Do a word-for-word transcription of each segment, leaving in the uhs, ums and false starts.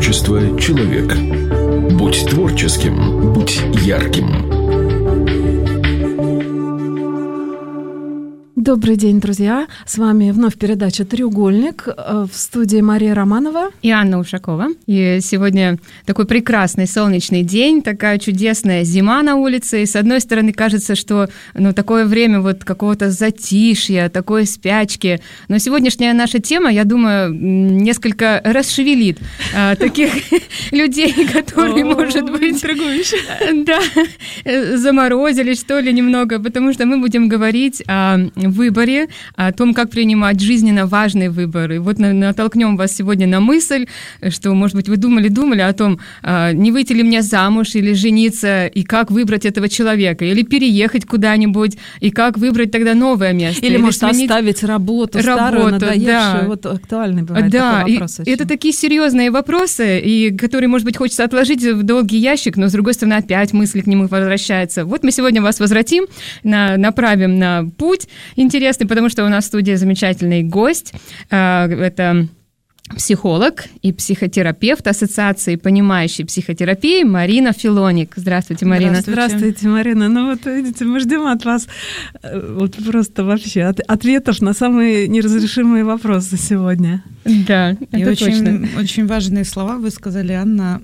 творчество человек. Будь творческим, будь ярким. Добрый день, друзья! С вами вновь передача «Треугольник». В студии Мария Романова и Анна Ушакова. И сегодня такой прекрасный солнечный день, такая чудесная зима на улице. И с одной стороны кажется, что ну, такое время вот какого-то затишья, такой спячки. Но сегодняшняя наша тема, я думаю, несколько расшевелит а, таких людей, которые, может быть, да, заморозились, что ли, немного, потому что мы будем говорить о выборе, о том, как принимать жизненно важные выборы. Вот натолкнем вас сегодня на мысль, что, может быть, вы думали-думали о том, не выйти ли мне замуж или жениться, и как выбрать этого человека, или переехать куда-нибудь, и как выбрать тогда новое место. Или, или может, сменить... оставить работу, работу старую, надоевшую. Да. Вот актуальный бывает да. такой вопрос. И это такие серьезные вопросы, и которые, может быть, хочется отложить в долгий ящик, но, с другой стороны, опять мысли к нему возвращаются. Вот мы сегодня вас возвратим, на, направим на путь интересный, потому что у нас в студии замечательный гость. Это психолог и психотерапевт Ассоциации понимающей психотерапии Марина Филоник. Здравствуйте, Марина. Здравствуйте. Здравствуйте, Марина. Ну вот видите, мы ждем от вас вот просто вообще от, ответов на самые неразрешимые вопросы сегодня. Да, и это очень, точно. Очень важные слова вы сказали, Анна,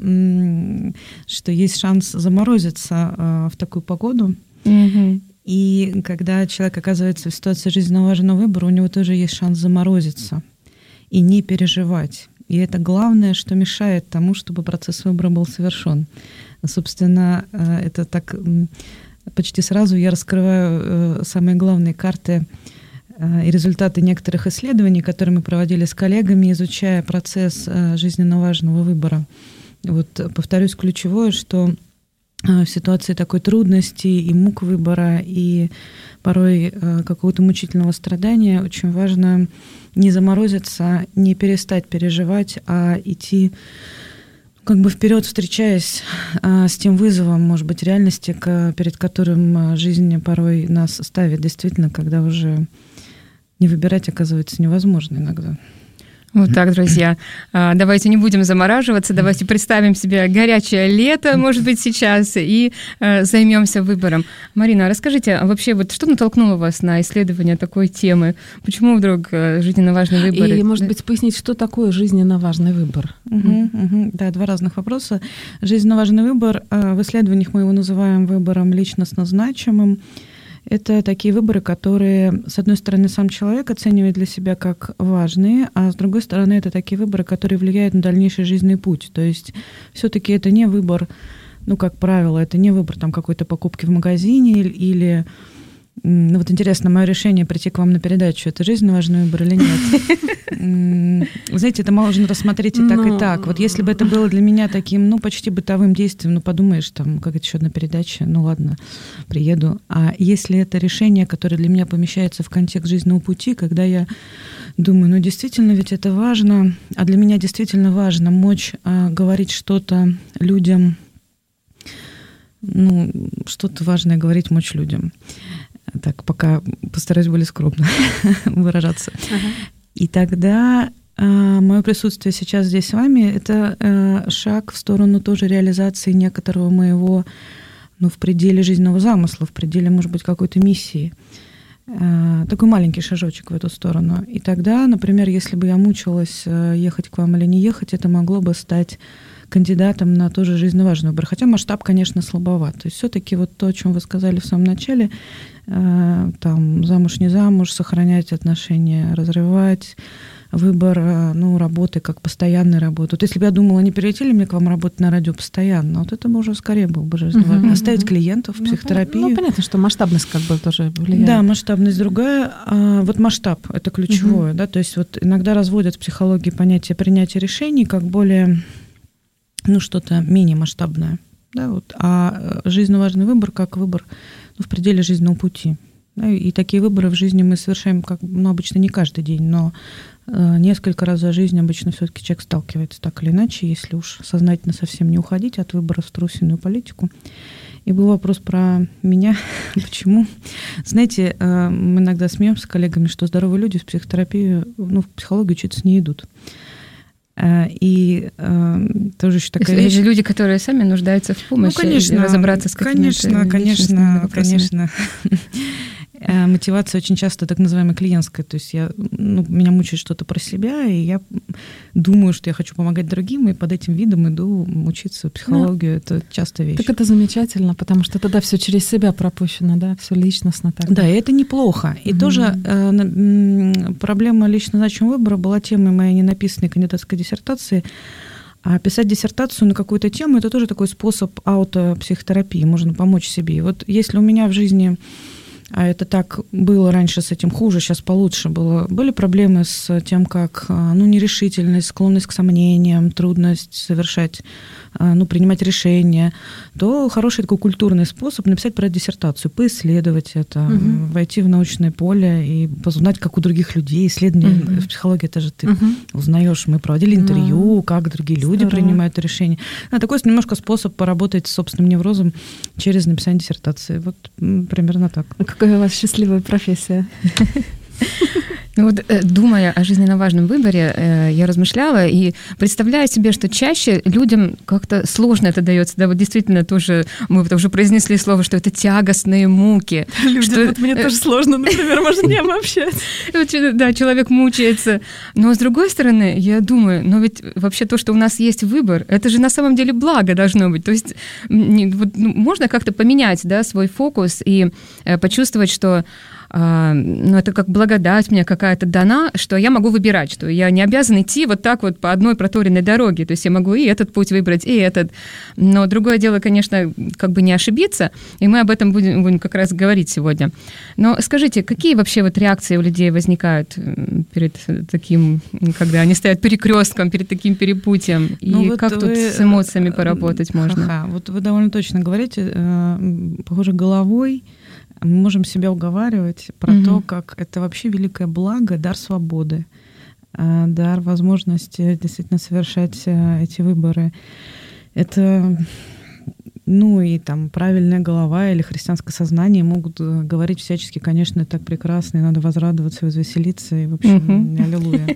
что есть шанс заморозиться в такую погоду. Угу. И когда человек оказывается в ситуации жизненно важного выбора, у него тоже есть шанс заморозиться и не переживать. И это главное, что мешает тому, чтобы процесс выбора был совершен. Собственно, это так почти сразу я раскрываю самые главные карты и результаты некоторых исследований, которые мы проводили с коллегами, изучая процесс жизненно важного выбора. Вот повторюсь, ключевое, что в ситуации такой трудности и мук выбора, и порой какого-то мучительного страдания очень важно не заморозиться, не перестать переживать, а идти как бы вперед, встречаясь с тем вызовом, может быть, реальности, перед которым жизнь порой нас ставит, действительно, когда уже не выбирать оказывается невозможно иногда. Вот так, друзья. Давайте не будем замораживаться, давайте представим себе горячее лето, может быть, сейчас, и займемся выбором. Марина, расскажите, а вообще вот что натолкнуло вас на исследование такой темы? Почему вдруг жизненно важный выбор? И, может быть, пояснить, что такое жизненно важный выбор? Угу, угу. Да, два разных вопроса. Жизненно важный выбор, в исследованиях мы его называем выбором личностно значимым. Это такие выборы, которые, с одной стороны, сам человек оценивает для себя как важные, а с другой стороны, это такие выборы, которые влияют на дальнейший жизненный путь. То есть все-таки это не выбор, ну, как правило, это не выбор там, какой-то покупки в магазине или... Ну, вот интересно, мое решение прийти к вам на передачу, это жизненно важный выбор или нет? Вы знаете, это можно рассмотреть и так, и так. Вот если бы это было для меня таким, ну, почти бытовым действием, ну, подумаешь, там, как это еще одна передача, ну, ладно, приеду. А если это решение, которое для меня помещается в контекст жизненного пути, когда я думаю, ну, действительно, ведь это важно, а для меня действительно важно мочь а, говорить что-то людям, ну, что-то важное говорить, мочь людям. Так, пока постараюсь более скромно выражаться. Ага. И тогда э, мое присутствие сейчас здесь с вами — это э, шаг в сторону тоже реализации некоторого моего, ну, в пределе жизненного замысла, в пределе, может быть, какой-то миссии. Э, такой маленький шажочек в эту сторону. И тогда, например, если бы я мучилась, э, ехать к вам или не ехать, это могло бы стать кандидатом на тоже жизненно важный выбор. Хотя масштаб, конечно, слабоват. То есть все-таки вот то, о чем вы сказали в самом начале, э, там замуж, не замуж, сохранять отношения, разрывать, выбор, э, ну, работы как постоянной работы. Вот если бы я думала, не перейти ли мне к вам работать на радио постоянно, вот это бы уже скорее было бы жизненно важно. Uh-huh, Оставить uh-huh. клиентов, психотерапию. Ну, понятно, что масштабность как бы тоже влияет. Да, масштабность другая. А вот масштаб — это ключевое. Uh-huh. Да? То есть вот иногда разводят в психологии понятие принятия решений как более... ну, что-то менее масштабное, да, вот, а жизненно важный выбор как выбор, ну, в пределе жизненного пути. Да, и такие выборы в жизни мы совершаем, как, ну, обычно не каждый день, но э, несколько раз за жизнь обычно все-таки человек сталкивается так или иначе, если уж сознательно совсем не уходить от выбора в трусиную политику. И был вопрос про меня. Почему? Знаете, э, мы иногда смеемся с коллегами, что здоровые люди в психотерапию, ну, в психологию учиться не идут. И тоже еще такая есть вещь... же люди, которые сами нуждаются в помощи, ну, конечно, разобраться с какими-то конечно, конечно, конечно. Мотивация очень часто так называемая клиентская. То есть я, ну, меня мучает что-то про себя, и я думаю, что я хочу помогать другим, и под этим видом иду учиться психологию. Ну, это часто вещь. Так это замечательно, потому что тогда все через себя пропущено, да, все личностно так. Да, и это неплохо. И угу. тоже э, проблема лично значимого выбора была темой моей ненаписанной кандидатской диссертации. А писать диссертацию на какую-то тему – это тоже такой способ аутопсихотерапии, можно помочь себе. И вот если у меня в жизни... А это так было раньше, с этим хуже, сейчас получше было. Были проблемы с тем, как, ну, нерешительность, склонность к сомнениям, трудность совершать, ну, принимать решения, то хороший такой культурный способ написать про диссертацию, поисследовать это, угу. войти в научное поле и познать, как у других людей. Исследования угу. в психологии, это же ты угу. узнаешь. Мы проводили интервью, угу. как другие люди Здорово. принимают решения. А, такой немножко способ поработать с собственным неврозом через написание диссертации. Вот примерно так. Какая у вас счастливая профессия. Ну вот, думая о жизненно важном выборе, я размышляла и представляю себе, что чаще людям как-то сложно это дается. Да, вот действительно тоже, мы вот уже произнесли слово, что это тягостные муки. Людям, что... вот мне тоже сложно, например, может, не общаться. Да, человек мучается. Но с другой стороны, я думаю, но ведь вообще то, что у нас есть выбор, это же на самом деле благо должно быть. То есть вот, ну, можно как-то поменять, да, свой фокус и почувствовать, что ну, это как благодать мне какая-то дана, что я могу выбирать, что я не обязан идти вот так вот по одной проторенной дороге. То есть я могу и этот путь выбрать, и этот. Но другое дело, конечно, как бы не ошибиться, и мы об этом будем, будем как раз говорить сегодня. Но скажите, какие вообще вот реакции у людей возникают перед таким, когда они стоят перекрестком, перед таким перепутьем? И ну, вот как вы... тут с эмоциями поработать можно? Ха-ха. Вот вы довольно точно говорите, похоже, головой мы можем себя уговаривать про угу. то, как это вообще великое благо, дар свободы, дар возможности действительно совершать эти выборы. Это, ну и там правильная голова или христианское сознание могут говорить всячески, конечно, так прекрасно, и надо возрадоваться, возвеселиться, и в общем, угу. аллилуйя.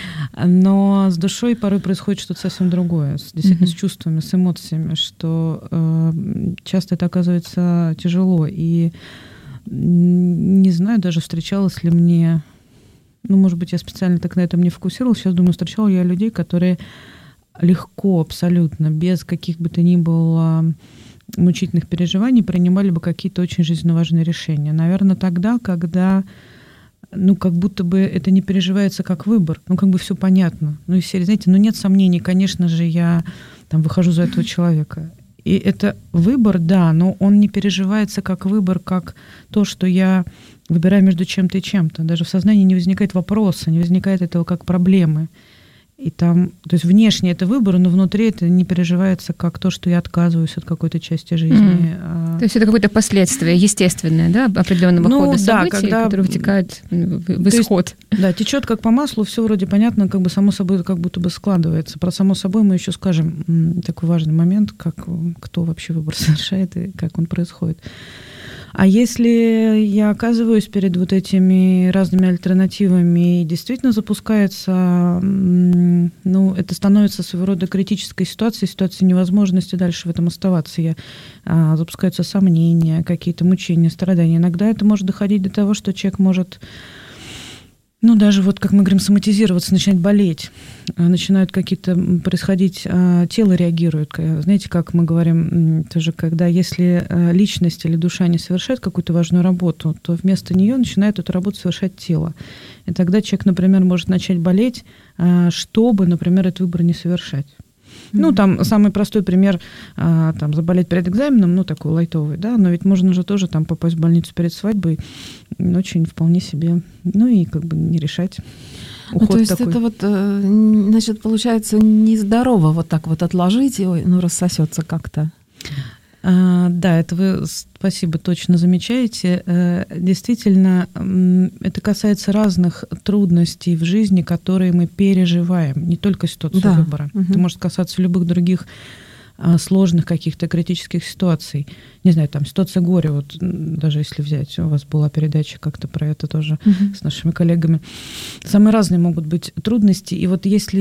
Но с душой порой происходит что-то совсем другое, действительно угу. с чувствами, с эмоциями, что э, часто это оказывается тяжело. И не знаю даже, встречалась ли мне, ну, может быть, я специально так на этом не фокусировалась, сейчас думаю, встречала я людей, которые легко, абсолютно, без каких бы то ни было мучительных переживаний принимали бы какие-то очень жизненно важные решения. Наверное, тогда, когда, ну, как будто бы это не переживается как выбор, ну, как бы все понятно. Ну, и все, знаете, ну, нет сомнений, конечно же, я там выхожу за этого человека. И это выбор, да, но он не переживается как выбор, как то, что я выбираю между чем-то и чем-то. Даже в сознании не возникает вопроса, не возникает этого как проблемы. И там, то есть внешне это выбор, но внутри это не переживается как то, что я отказываюсь от какой-то части жизни. Mm. То есть это какое-то последствие естественное, да, определенного ну, хода событий, да, когда... которые вытекают в исход. Есть, да, течет как по маслу, все вроде понятно, как бы само собой как будто бы складывается. Про само собой мы еще скажем такой важный момент, как кто вообще выбор совершает и как он происходит. А если я оказываюсь перед вот этими разными альтернативами и действительно запускается, ну, это становится своего рода критической ситуацией, ситуацией невозможности дальше в этом оставаться. Я, а, запускаются сомнения, какие-то мучения, страдания. Иногда это может доходить до того, что человек может, ну, даже вот, как мы говорим, соматизироваться, начинать болеть, начинают какие-то происходить, тело реагирует. Знаете, как мы говорим, тоже, когда если личность или душа не совершает какую-то важную работу, то вместо нее начинает эту работу совершать тело. И тогда человек, например, может начать болеть, чтобы, например, этот выбор не совершать. Ну, там самый простой пример, там, заболеть перед экзаменом, ну, такой лайтовый, да, но ведь можно же тоже там попасть в больницу перед свадьбой, очень вполне себе, ну, и как бы не решать. Ну, то есть такой. Это вот, значит, получается нездорово вот так вот отложить, и, ну, рассосется как-то. А, да, это вы, спасибо, точно замечаете. Действительно, это касается разных трудностей в жизни, которые мы переживаем, не только ситуацию да. выбора. Угу. Это может касаться любых других сложных каких-то критических ситуаций. Не знаю, там ситуация горя, вот даже если взять, у вас была передача как-то про это тоже угу. с нашими коллегами. Самые разные могут быть трудности. И вот если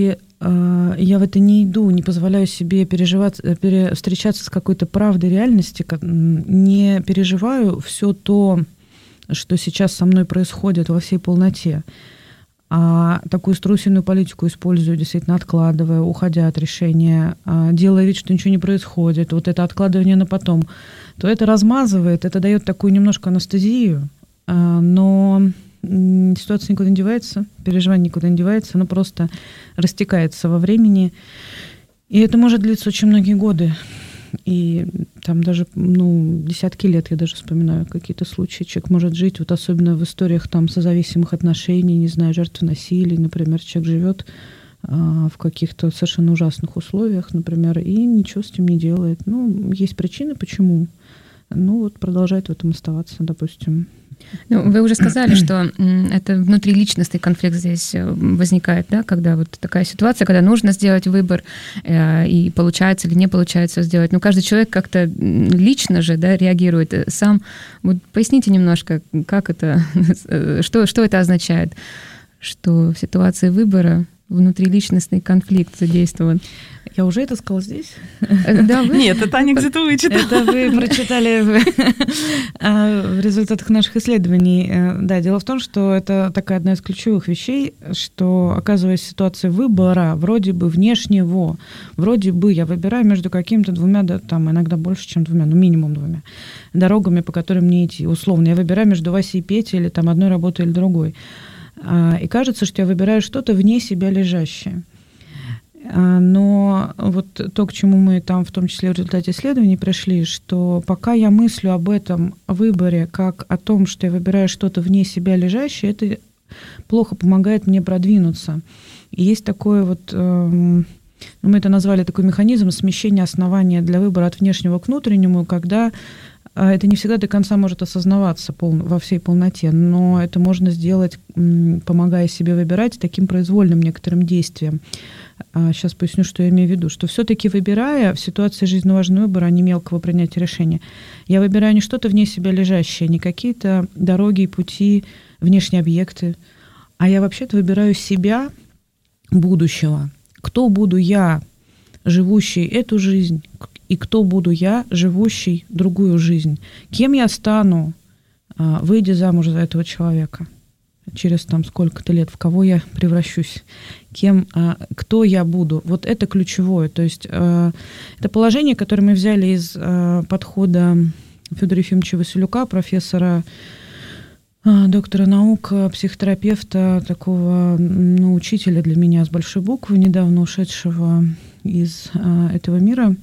я в это не иду, не позволяю себе переживать, пере, встречаться с какой-то правдой реальности, не переживаю все то, что сейчас со мной происходит во всей полноте, а такую струсиную политику использую, действительно откладывая, уходя от решения, делая вид, что ничего не происходит, вот это откладывание на потом, то это размазывает, это дает такую немножко анестезию, но ситуация никуда не девается, переживание никуда не девается, оно просто растекается во времени, и это может длиться очень многие годы. И там даже, ну, десятки лет я даже вспоминаю какие-то случаи. Человек может жить, вот особенно в историях там созависимых отношений, не знаю, жертвы насилия, например, человек живет а, в каких-то совершенно ужасных условиях, например, и ничего с этим не делает. Ну, есть причины, почему. Ну, вот продолжает в этом оставаться, допустим. Ну, вы уже сказали, что это внутриличностный конфликт здесь возникает, да, когда вот такая ситуация, когда нужно сделать выбор, и получается или не получается сделать. Но каждый человек как-то лично же, да, реагирует сам. Вот поясните немножко, как это, что, что это означает, что в ситуации выбора внутриличностный конфликт задействован. Я уже это сказала здесь? Да, вы? Нет, это Таня где-то вычитала. Это вы прочитали в результатах наших исследований. Да, дело в том, что это такая одна из ключевых вещей, что, оказываясь в ситуации выбора, вроде бы внешнего, вроде бы я выбираю между какими-то двумя, да, там иногда больше, чем двумя, ну минимум двумя дорогами, по которым мне идти. Условно, я выбираю между Васей и Петей или там одной работой или другой. И кажется, что я выбираю что-то вне себя лежащее. Но вот то, к чему мы там, в том числе в результате исследований, пришли, что пока я мыслю об этом выборе как о том, что я выбираю что-то вне себя лежащее, это плохо помогает мне продвинуться. И есть такое вот, мы это назвали такой механизм смещения основания для выбора от внешнего к внутреннему, когда это не всегда до конца может осознаваться пол, во всей полноте, но это можно сделать, помогая себе выбирать, таким произвольным некоторым действием. Сейчас поясню, что я имею в виду. Что все-таки выбирая в ситуации жизненно важного выбора, а не мелкого принятия решения, я выбираю не что-то вне себя лежащее, не какие-то дороги и пути, внешние объекты, а я вообще-то выбираю себя будущего. Кто буду я, живущий эту жизнь, и кто буду я, живущий другую жизнь. Кем я стану, выйдя замуж за этого человека через там сколько-то лет, в кого я превращусь, кем, кто я буду. Вот это ключевое. То есть это положение, которое мы взяли из подхода Федора Ефимовича Василюка, профессора, доктора наук, психотерапевта, такого, ну, учителя для меня с большой буквы, недавно ушедшего из этого мира.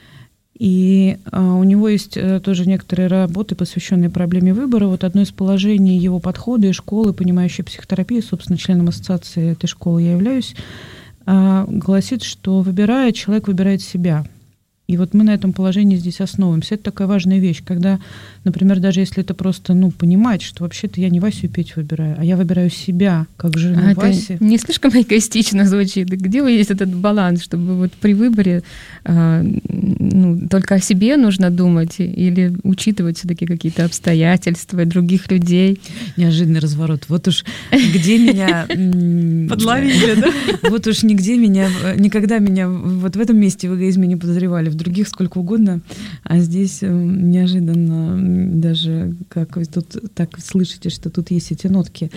И а, у него есть а, тоже некоторые работы, посвященные проблеме выбора. Вот одно из положений его подхода и школы, понимающей психотерапию, собственно, членом ассоциации этой школы я являюсь, а, гласит, что выбирая, человек выбирает себя. И вот мы на этом положении здесь основываемся. Это такая важная вещь, когда, например, даже если это просто, ну, понимать, что вообще-то я не Васю и Петю выбираю, а я выбираю себя как жену а Васи. Это не слишком эгоистично звучит? Где вы есть этот баланс, чтобы вот при выборе а, ну, только о себе нужно думать или учитывать все-таки какие-то обстоятельства других людей? Неожиданный разворот. Вот уж где меня... Подловили, да? Вот уж нигде меня, никогда меня вот в этом месте в эгоизме не подозревали. В других сколько угодно, а здесь неожиданно даже, как вы тут так слышите, что тут есть эти нотки.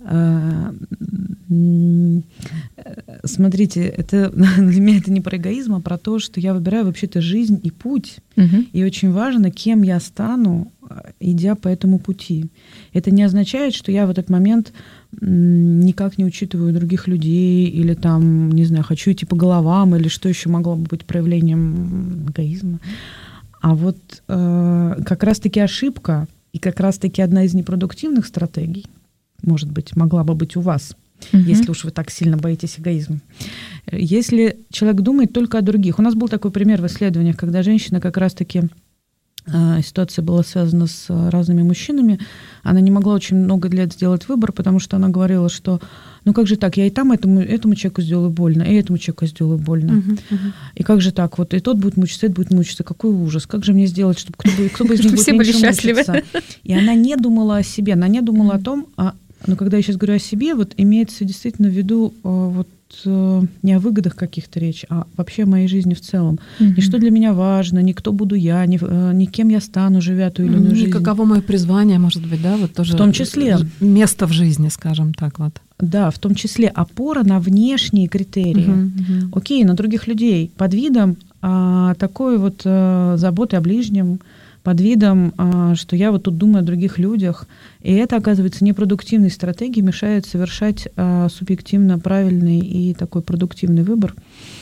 Смотрите, это, для меня это не про эгоизм, а про то, что я выбираю вообще-то жизнь и путь. Угу. И очень важно, кем я стану, идя по этому пути. Это не означает, что я в этот момент никак не учитываю других людей или там, не знаю, хочу идти по головам или что еще могло бы быть проявлением эгоизма. А вот э, как раз-таки ошибка и как раз-таки одна из непродуктивных стратегий, может быть, могла бы быть у вас, угу. если уж вы так сильно боитесь эгоизма. Если человек думает только о других. У нас был такой пример в исследованиях, когда женщина как раз-таки... Ситуация была связана с разными мужчинами. Она не могла очень много лет сделать выбор, потому что она говорила, что ну как же так, я и там этому, этому человеку сделаю больно, и этому человеку сделаю больно. Uh-huh, uh-huh. И как же так, вот и тот будет мучиться, и этот будет мучиться. Какой ужас, как же мне сделать, чтобы кто бы, кто бы из них будет меньше мучиться. И она не думала о себе, она не думала о том, а Но когда я сейчас говорю о себе, вот имеется действительно в виду вот не о выгодах каких-то речь, а вообще о моей жизни в целом. Mm-hmm. И что для меня важно, не кто буду я, не, не кем я стану, живя ту или иную mm-hmm. жизнь. Каково мое призвание, может быть, да? Вот тоже в том числе. Место в жизни, скажем так. Вот. Да, в том числе опора на внешние критерии. Mm-hmm. Mm-hmm. Окей, на других людей. Под видом а, такой вот а, заботы о ближнем, под видом, что я вот тут думаю о других людях. И это, оказывается, непродуктивной стратегией, мешает совершать субъективно правильный и такой продуктивный выбор,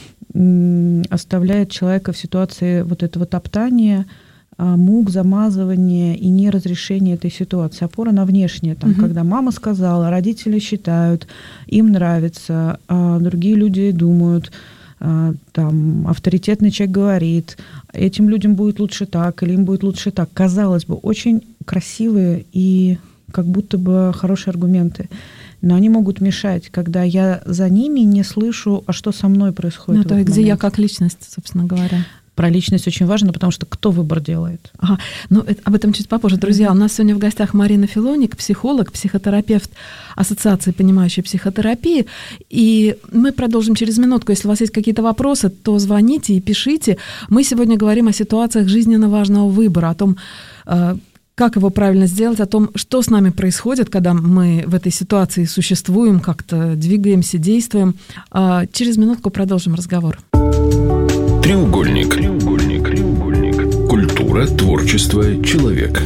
оставляет человека в ситуации вот этого топтания, мук, замазывания и неразрешения этой ситуации. Опора на внешнее, там, угу. когда мама сказала, родители считают, им нравится, а другие люди думают, там, авторитетный человек говорит, этим людям будет лучше так, или им будет лучше так. Казалось бы, очень красивые и как будто бы хорошие аргументы. Но они могут мешать, когда я за ними не слышу, а что со мной происходит. Ну, то есть где я как личность, собственно говоря. Про личность очень важно, потому что кто выбор делает. Ага. Ну, это, об этом чуть попозже. Друзья, mm-hmm. у нас сегодня в гостях Марина Филоник, психолог, психотерапевт Ассоциации понимающей психотерапии. И мы продолжим через минутку. Если у вас есть какие-то вопросы, то звоните и пишите. Мы сегодня говорим о ситуациях жизненно важного выбора, о том, как его правильно сделать, о том, что с нами происходит, когда мы в этой ситуации существуем, как-то двигаемся, действуем. Через минутку продолжим разговор. Треугольник. Треугольник. Треугольник. Культура, творчество, человек.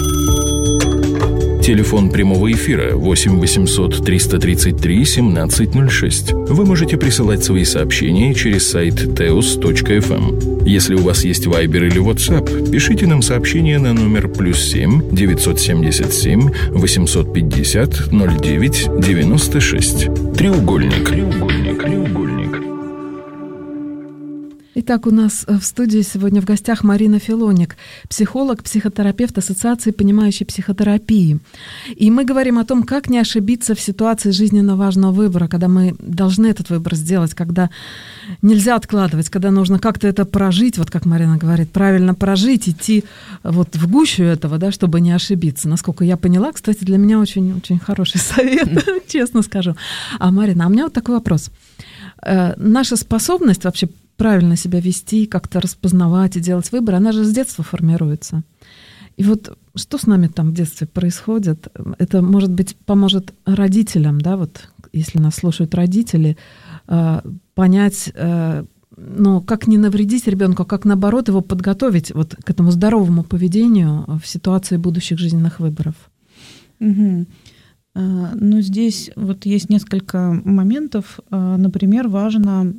Телефон прямого эфира восемь восемьсот триста тридцать три семнадцать ноль шесть. Вы можете присылать свои сообщения через сайт теос точка эф эм. Если у вас есть Viber или WhatsApp, пишите нам сообщение на номер плюс семь девятьсот семьдесят семь восемьсот пятьдесят ноль девять девяносто шесть. Треугольник. Треугольник. Треугольник. Итак, у нас в студии сегодня в гостях Марина Филоник, психолог, психотерапевт Ассоциации понимающей психотерапии. И мы говорим о том, как не ошибиться в ситуации жизненно важного выбора, когда мы должны этот выбор сделать, когда нельзя откладывать, когда нужно как-то это прожить, вот как Марина говорит, правильно прожить, идти вот в гущу этого, да, чтобы не ошибиться. Насколько я поняла, кстати, для меня очень-очень хороший совет, честно скажу. А, Марина, а у меня вот такой вопрос. Наша способность вообще правильно себя вести, как-то распознавать и делать выбор, она же с детства формируется. И вот что с нами там в детстве происходит, это, может быть, поможет родителям, да, вот если нас слушают родители, понять, ну, как не навредить ребенку, а как, наоборот, его подготовить вот к этому здоровому поведению в ситуации будущих жизненных выборов. Угу. Ну, здесь вот есть несколько моментов. Например, важно,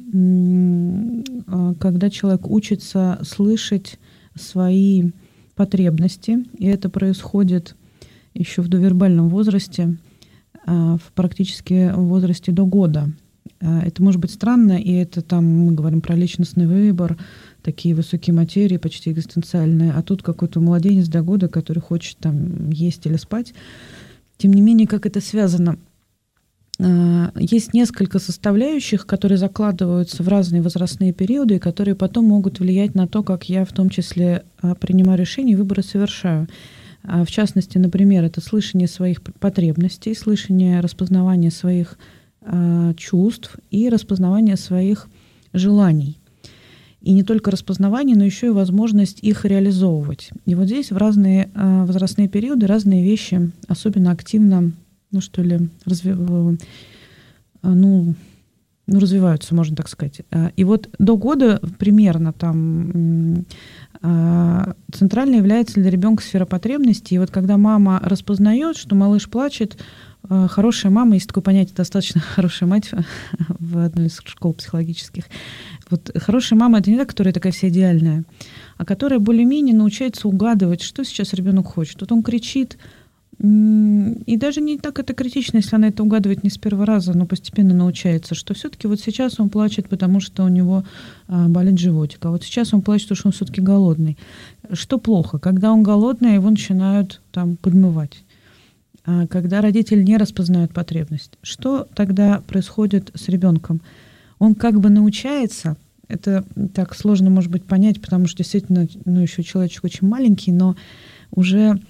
когда человек учится слышать свои потребности, и это происходит еще в довербальном возрасте, в практически в возрасте до года. Это может быть странно, и это там мы говорим про личностный выбор, такие высокие материи, почти экзистенциальные, а тут какой-то младенец до года, который хочет там есть или спать. Тем не менее, как это связано? Есть несколько составляющих, которые закладываются в разные возрастные периоды, и которые потом могут влиять на то, как я в том числе принимаю решения и выборы совершаю. В частности, например, это слышание своих потребностей, слышание, распознавание своих чувств и распознавание своих желаний. И не только распознавание, но еще и возможность их реализовывать. И вот здесь в разные э, возрастные периоды разные вещи особенно активно, ну что ли, разви... э, ну, ну, развиваются, можно так сказать. И вот до года примерно там э, центральной является для ребенка сфера потребностей. И вот когда мама распознает, что малыш плачет, э, хорошая мама, есть такое понятие, достаточно хорошая мать в одной из школ психологических. Вот хорошая мама — это не та, которая такая вся идеальная, а которая более-менее научается угадывать, что сейчас ребенок хочет. Вот он кричит, и даже не так это критично, если она это угадывает не с первого раза, но постепенно научается, что все-таки вот сейчас он плачет, потому что у него болит животик, а вот сейчас он плачет, потому что он все-таки голодный. Что плохо? Когда он голодный, его начинают там подмывать. А когда родители не распознают потребность, что тогда происходит с ребенком? Он как бы научается, это так сложно, может быть, понять, потому что действительно, ну, еще человечек очень маленький, но уже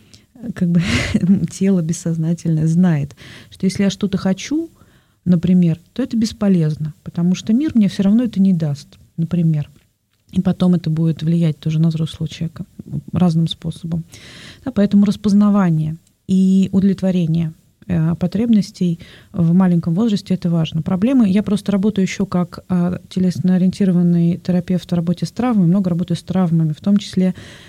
как бы тело бессознательное знает, что если я что-то хочу, например, то это бесполезно, потому что мир мне все равно это не даст, например. И потом это будет влиять тоже на взрослого человека разным способом. Да, поэтому распознавание и удовлетворение э, потребностей в маленьком возрасте — это важно. Проблемы, я просто работаю еще как э, телесно-ориентированный терапевт в работе с травмами, много работаю с травмами, в том числе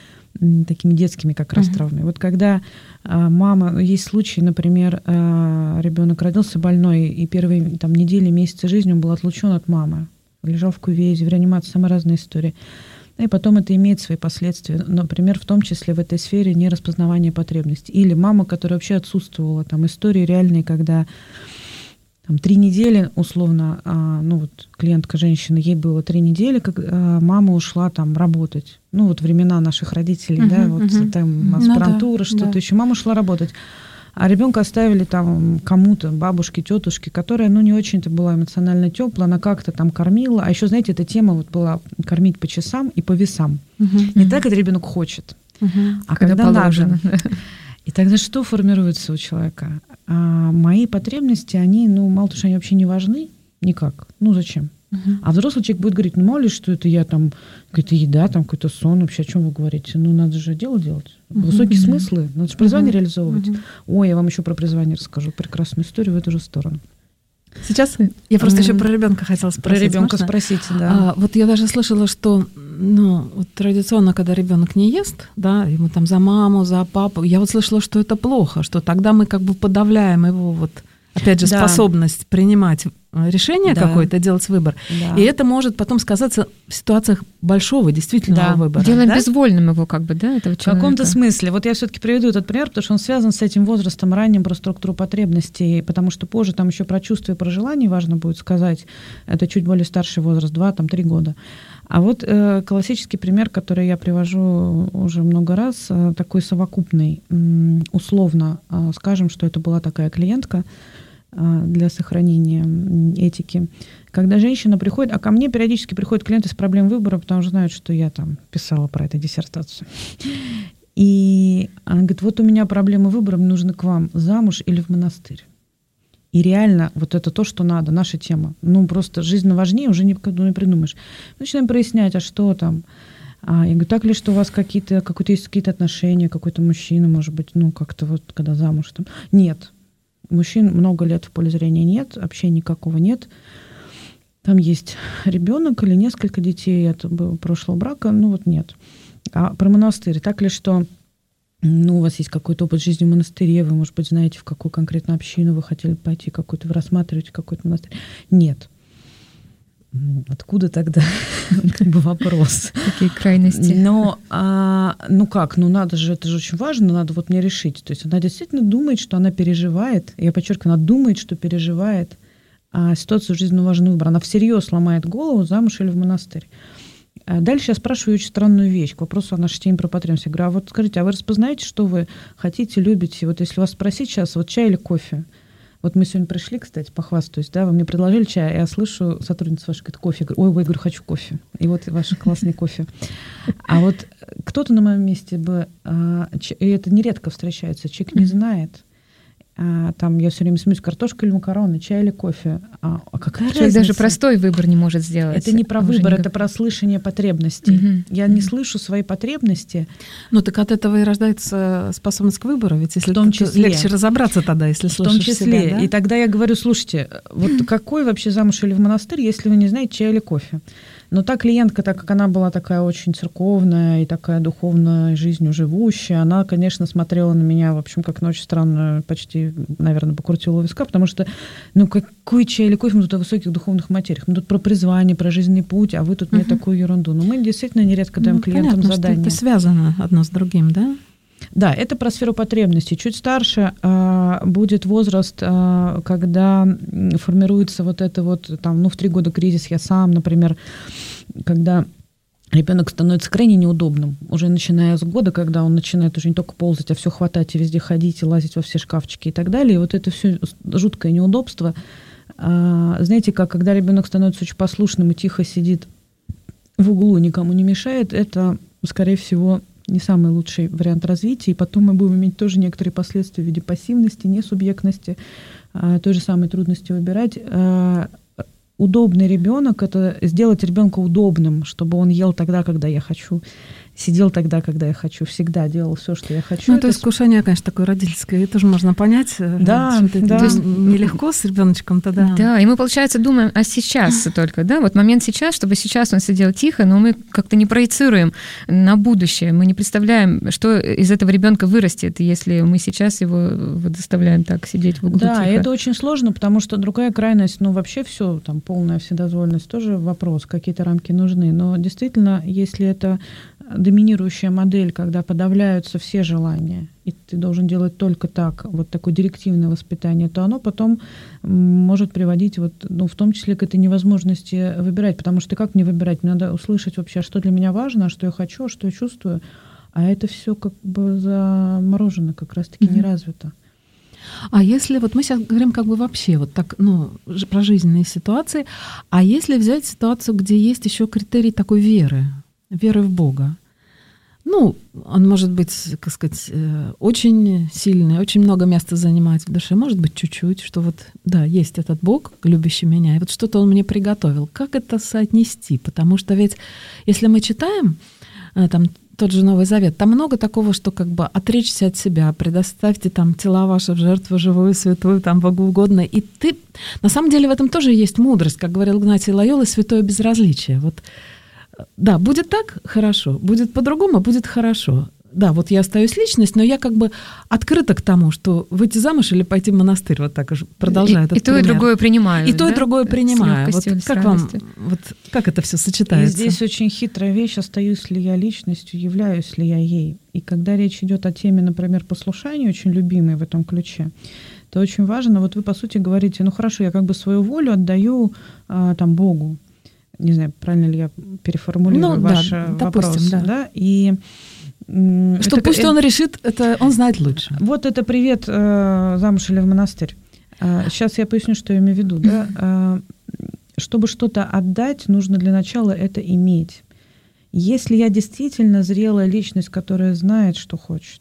э, такими детскими как раз uh-huh. травмами. Вот когда э, мама, есть случаи, например, э, ребенок родился больной, и первые там, недели, месяцы жизни он был отлучен от мамы, лежал в кувезе, в реанимации, самые разные истории. И потом это имеет свои последствия. Например, в том числе в этой сфере нераспознавание потребностей. Или мама, которая вообще отсутствовала. Там истории реальные, когда там, три недели, условно, а, ну вот клиентка женщина, ей было три недели, как а, мама ушла там работать. Ну вот времена наших родителей, uh-huh, да, вот uh-huh. там аспирантура, ну, да, что-то да. еще. Мама ушла работать. А ребенка оставили там кому-то, бабушке, тетушке, которая, ну, не очень-то была эмоционально теплая, она как-то там кормила. А еще, знаете, эта тема вот была кормить по часам и по весам. Угу, не угу. так, как ребенок хочет, угу. а когда, когда надо. И тогда что формируется у человека? А мои потребности, они, ну, мало того, что они вообще не важны никак. Ну, зачем? Uh-huh. А взрослый человек будет говорить, ну, мало ли, что это я там, какая-то еда, там, какой-то сон, вообще, о чем вы говорите? Ну, надо же дело делать. Uh-huh. Высокие uh-huh. смыслы, надо же призвание uh-huh. реализовывать. Uh-huh. Ой, я вам еще про призвание расскажу, прекрасную историю в эту же сторону. Сейчас я просто mm-hmm. еще про ребенка хотела спросить. Про ребенка спросите, да. А, вот я даже слышала, что, ну, вот традиционно, когда ребенок не ест, да, ему там за маму, за папу, я вот слышала, что это плохо, что тогда мы как бы подавляем его вот, опять же, да. способность принимать решение да. какое-то, делать выбор. Да. И это может потом сказаться в ситуациях большого, действительного да. выбора. Делать да? безвольным его как бы, да, этого человека. В каком-то смысле. Вот я все-таки приведу этот пример, потому что он связан с этим возрастом ранним, про структуру потребностей, потому что позже там еще про чувства и про желания важно будет сказать. Это чуть более старший возраст, два-три года. А вот э, классический пример, который я привожу уже много раз, э, такой совокупный, э, условно э, скажем, что это была такая клиентка, для сохранения этики. Когда женщина приходит, а ко мне периодически приходят клиенты с проблемой выбора, потому что знают, что я там писала про это диссертацию. И она говорит, вот у меня проблема выбора, мне нужно к вам замуж или в монастырь. И реально вот это то, что надо, наша тема. Ну, просто жизненно важнее уже никогда не придумаешь. Мы начинаем прояснять, а что там? А я говорю, так ли, что у вас какие-то, какие-то есть какие-то отношения, какой-то мужчина, может быть, ну, как-то вот, когда замуж там. Нет. Мужчин много лет в поле зрения нет, общения никакого нет. Там есть ребенок или несколько детей от прошлого брака, ну вот нет. А про монастырь, так ли, что ну, у вас есть какой-то опыт жизни в монастыре, вы, может быть, знаете, в какую конкретно общину вы хотели пойти, какую-то вы рассматриваете какой-то монастырь? Нет. Откуда тогда как бы вопрос? Какие крайности? Но, а, ну как, ну надо же, это же очень важно, надо вот мне решить. То есть она действительно думает, что она переживает, я подчеркиваю, она думает, что переживает а, ситуацию жизненно важный выбор. Она всерьез ломает голову, замуж или в монастырь. А дальше я спрашиваю очень странную вещь, к вопросу о нашей теме про потребности. Я говорю, а вот скажите, а вы распознаете, что вы хотите, любите? Вот если вас спросить сейчас, вот чай или кофе? Вот мы сегодня пришли, кстати, похвастаюсь, да, вы мне предложили чай, я слышу, сотрудница ваша говорит, кофе. Ой, ой, говорю, хочу кофе. И вот ваш классный кофе. А вот кто-то на моем месте бы, и это нередко встречается, человек не знает, там я все время смеюсь, картошка или макароны, чай или кофе. А, а какая Человек разница? Даже простой выбор не может сделать. Это не про выбор, не... это про слышание потребностей. Угу. Я угу. не слышу свои потребности. Ну так от этого и рождается способность к выбору, ведь если в том числе, легче разобраться тогда, если слышишь себя. В том числе. Себя, да? И тогда я говорю, слушайте, вот какой вообще замуж или в монастырь, если вы не знаете чай или кофе? Но та клиентка, так как она была такая очень церковная и такая духовной жизнью живущая, она, конечно, смотрела на меня, в общем, как на очень странную, почти, наверное, покрутила у виска, потому что, ну, какой чай или кофе, мы тут о высоких духовных материях, мы тут про призвание, про жизненный путь, а вы тут uh-huh. мне такую ерунду. Но мы действительно нередко даем ну, клиентам понятно, задания. Что это связано одно с другим, да? Да, это про сферу потребностей. Чуть старше а, будет возраст, а, когда формируется вот это вот, там, ну, в три года кризис я сам, например, когда ребенок становится крайне неудобным, уже начиная с года, когда он начинает уже не только ползать, а все хватать и везде ходить, и лазить во все шкафчики и так далее. И вот это все жуткое неудобство. А, знаете, как когда ребенок становится очень послушным и тихо сидит в углу, никому не мешает, это, скорее всего, не самый лучший вариант развития, и потом мы будем иметь тоже некоторые последствия в виде пассивности, несубъектности, той же самой трудности выбирать. Удобный ребенок — это сделать ребенка удобным, чтобы он ел тогда, когда я хочу, сидел тогда, когда я хочу, всегда делал все, что я хочу. Ну, это искушение, конечно, такое родительское, и тоже можно понять. Да, что да. То есть нелегко с ребеночком тогда. Да, и мы, получается, думаем о сейчас только, да, вот момент сейчас, чтобы сейчас он сидел тихо, но мы как-то не проецируем на будущее, мы не представляем, что из этого ребенка вырастет, если мы сейчас его вот заставляем так сидеть в углу да, тихо. И это очень сложно, потому что другая крайность, ну, вообще все, там, полная вседозволенность, тоже вопрос, какие-то рамки нужны, но действительно, если это доминирующая модель, когда подавляются все желания, и ты должен делать только так, вот такое директивное воспитание, то оно потом может приводить, вот, ну, в том числе к этой невозможности выбирать, потому что как мне выбирать? Мне надо услышать вообще, что для меня важно, что я хочу, что я чувствую, а это все как бы заморожено, как раз-таки mm-hmm. не развито. А если, вот мы сейчас говорим как бы вообще вот так, ну, про жизненные ситуации, а если взять ситуацию, где есть еще критерий такой веры, веры в Бога. Ну, он может быть, как сказать, очень сильный, очень много места занимать в душе, может быть, чуть-чуть, что вот, да, есть этот Бог, любящий меня, и вот что-то он мне приготовил. Как это соотнести? Потому что ведь, если мы читаем там тот же Новый Завет, там много такого, что как бы отречься от себя, предоставьте там тела ваши в жертву живую, святую, там Богу угодно. И ты, на самом деле, в этом тоже есть мудрость, как говорил Игнатий Лойола, святое безразличие. Вот да, будет так — хорошо, будет по-другому — будет хорошо. Да, вот я остаюсь личность, но я как бы открыта к тому, что выйти замуж или пойти в монастырь, вот так продолжая этот И то, пример. и другое принимаю. И то, да? и другое принимаю. Вот как вам, вот как это все сочетается? И здесь очень хитрая вещь: остаюсь ли я личностью, являюсь ли я ей. И когда речь идет о теме, например, послушания, очень любимой в этом ключе, то очень важно, вот вы, по сути, говорите, ну хорошо, я как бы свою волю отдаю а, там Богу. Не знаю, правильно ли я переформулирую ну, ваш да, вопрос. Допустим, да. Да? И что это, пусть это, он решит, это он знает лучше. Вот это привет э, замуж или в монастырь. Э, сейчас я поясню, что я имею в виду. Да? Э, чтобы что-то отдать, нужно для начала это иметь. Если я действительно зрелая личность, которая знает, что хочет,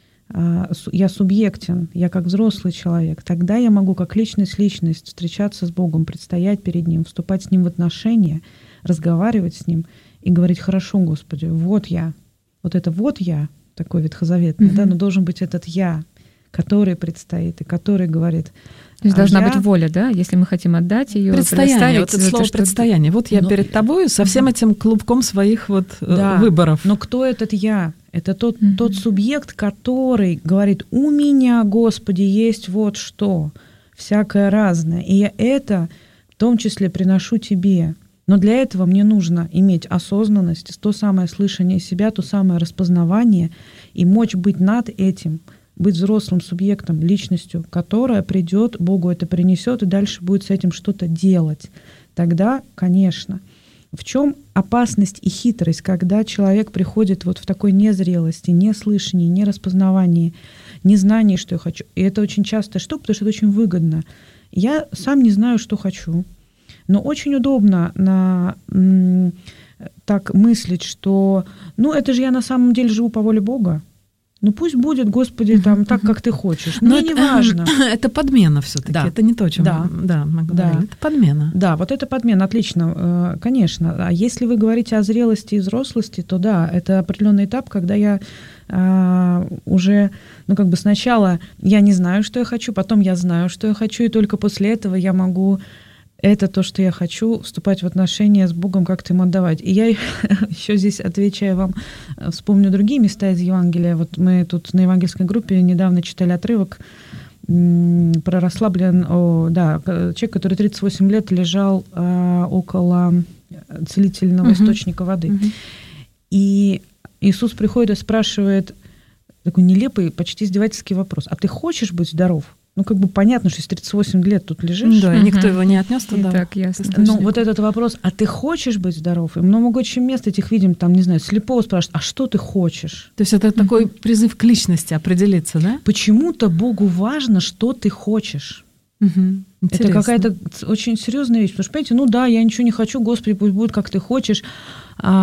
э, я субъектен, я как взрослый человек, тогда я могу как личность-личность встречаться с Богом, предстоять перед Ним, вступать с Ним в отношения, разговаривать с Ним и говорить: хорошо, Господи, вот я. Вот это вот я, такой ветхозаветный, mm-hmm. да, но должен быть этот я, который предстоит и который говорит. То есть должна я... быть воля, да, если мы хотим отдать ее, предстояние, вот это слово предстояние. Вот я но... перед тобой со всем этим клубком своих вот да. выборов. Но кто этот я? Это тот, mm-hmm. тот субъект, который говорит: у меня, Господи, есть вот что, всякое разное, и я это в том числе приношу Тебе. Но для этого мне нужно иметь осознанность, то самое слышание себя, то самое распознавание и мочь быть над этим, быть взрослым субъектом, личностью, которая придет, Богу это принесет и дальше будет с этим что-то делать. Тогда, конечно, в чем опасность и хитрость, когда человек приходит вот в такой незрелости, неслышании, нераспознавании, незнании, что я хочу. И это очень частая штука, потому что это очень выгодно. Я сам не знаю, что хочу. Но очень удобно на, м, так мыслить, что ну это же я на самом деле живу по воле Бога. Ну пусть будет, Господи, там, так, как ты хочешь. Мне не важно. Это подмена все-таки. Да. Это не то, о чем да. мы, да, мы говорили. Да. Это подмена. Да, вот это подмена, отлично, конечно. А если вы говорите о зрелости и взрослости, то да, это определенный этап, когда я а, уже, ну как бы сначала я не знаю, что я хочу, потом я знаю, что я хочу, и только после этого я могу... Это то, что я хочу, вступать в отношения с Богом, как-то ему отдавать. И я еще здесь, отвечая вам, вспомню другие места из Евангелия. Вот мы тут на евангельской группе недавно читали отрывок про расслаблен... О, да, человек, который тридцать восемь лет лежал а, около целительного uh-huh. источника воды. Uh-huh. И Иисус приходит и спрашивает такой нелепый, почти издевательский вопрос: а ты хочешь быть здоров? Ну, как бы понятно, что с тридцать восемь лет тут лежишь. Да, угу. Никто его не отнес туда. Так, ясно. Ну, вот этот вопрос: а ты хочешь быть здоров? И много очень мест этих видим, там, не знаю, слепого спрашивают: а что ты хочешь? То есть это угу. такой призыв к личности определиться, да? Почему-то Богу важно, что ты хочешь. Угу. Это какая-то очень серьезная вещь. Потому что, понимаете, ну да, я ничего не хочу, Господи, пусть будет, как ты хочешь. А,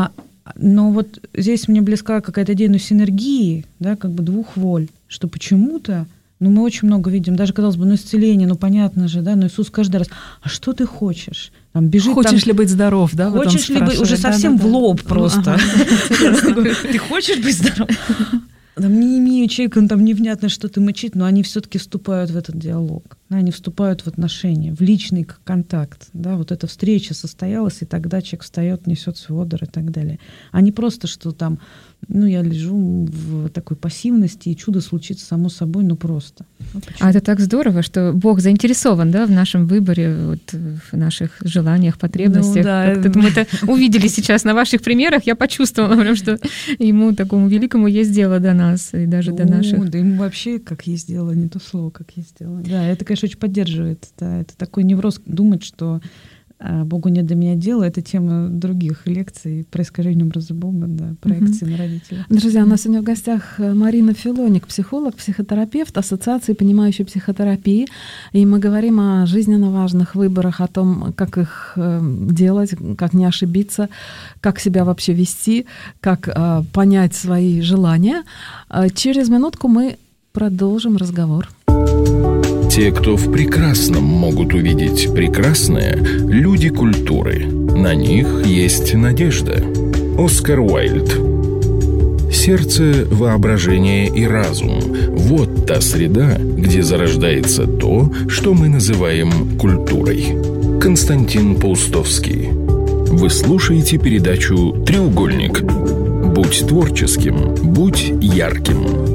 Но вот здесь мне близка какая-то идея, ну, синергии, да, как бы двух воль, что почему-то, ну, мы очень много видим, даже, казалось бы, ну, исцеление, ну, понятно же, да, но Иисус каждый раз, а что ты хочешь? Там, бежит, хочешь там, ли быть здоров, да? Хочешь ли быть, уже совсем да, да, в лоб да. просто. Ты хочешь быть здоров? Там не имею человека, он там невнятно что-то мычит, но они все-таки вступают в этот диалог, да, они вступают в отношения, в личный контакт, да, вот эта встреча состоялась, и тогда человек встает, несет свой одр и так далее. А не просто, что там, ну, я лежу в такой пассивности, и чудо случится само собой, ну, просто. Ну, а это так здорово, что Бог заинтересован, да, в нашем выборе, вот, в наших желаниях, потребностях. Ну, да. Как-то мы это увидели сейчас на ваших примерах, я почувствовала, прям, что ему, такому великому, есть дело до нас, и даже ну, до наших. Да ему вообще как есть дело, не то слово, как есть дело. Да, это, конечно, очень поддерживает. Да, это такой невроз думать, что Богу нет до меня дела, это тема других лекций про искажение образа Бога, да, проекции mm-hmm. на родителей. Друзья, у нас сегодня в гостях Марина Филоник, психолог, психотерапевт Ассоциации понимающей психотерапии. И мы говорим о жизненно важных выборах, о том, как их делать, как не ошибиться, как себя вообще вести, как понять свои желания. Через минутку мы продолжим разговор. Те, кто в прекрасном могут увидеть прекрасное, люди культуры. На них есть надежда. Оскар Уайльд. Сердце, воображение и разум – вот та среда, где зарождается то, что мы называем культурой. Константин Паустовский. Вы слушаете передачу «Треугольник». Будь творческим, будь ярким.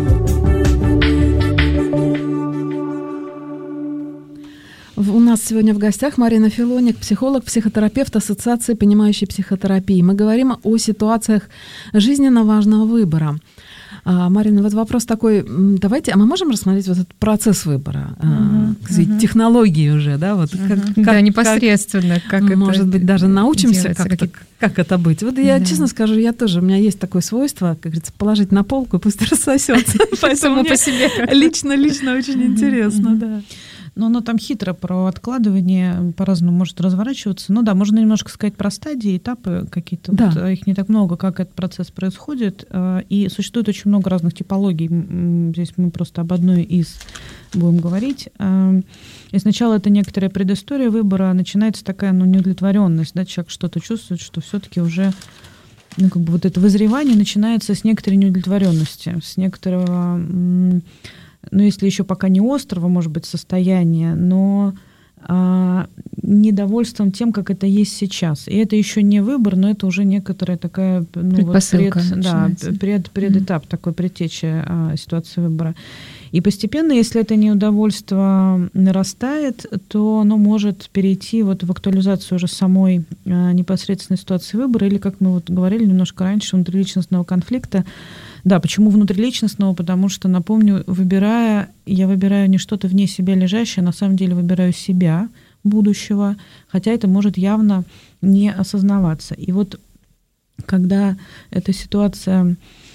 У нас сегодня в гостях Марина Филоник, психолог, психотерапевт Ассоциации понимающей психотерапии. Мы говорим о ситуациях жизненно важного выбора. А, Марина, вот вопрос такой, давайте, а мы можем рассмотреть вот этот процесс выбора, uh-huh, uh-huh. технологии уже, да, вот uh-huh. как, да, как, непосредственно, как, как это может быть, даже научимся, как, какие... как, как это быть. Вот я uh-huh. честно скажу, я тоже, у меня есть такое свойство, как говорится, положить на полку и пусть рассосется. Поэтому по себе лично-лично очень интересно, да. Но оно там хитро про откладывание, по-разному может разворачиваться. Ну да, можно немножко сказать про стадии, этапы какие-то. Да. Вот, их не так много, как этот процесс происходит. И существует очень много разных типологий. Здесь мы просто об одной из будем говорить. И сначала это некоторая предыстория выбора, начинается такая, ну, неудовлетворенность, да, человек что-то чувствует, что все-таки уже, ну, как бы вот это вызревание начинается с некоторой неудовлетворенности, с некоторого... ну, если еще пока не острого, может быть, состояния, но а, недовольством тем, как это есть сейчас. И это еще не выбор, но это уже некоторая такая, ну, вот пред, да, пред, предэтап, mm-hmm. такой предтеча а, ситуации выбора. И постепенно, если это неудовольство нарастает, то оно может перейти вот в актуализацию уже самой а, непосредственной ситуации выбора, или, как мы вот говорили немножко раньше, внутриличностного конфликта. Да, почему внутриличностного? Потому что, напомню, выбирая, я выбираю не что-то вне себя лежащее, а на самом деле выбираю себя, будущего, хотя это может явно не осознаваться. И вот когда эта ситуация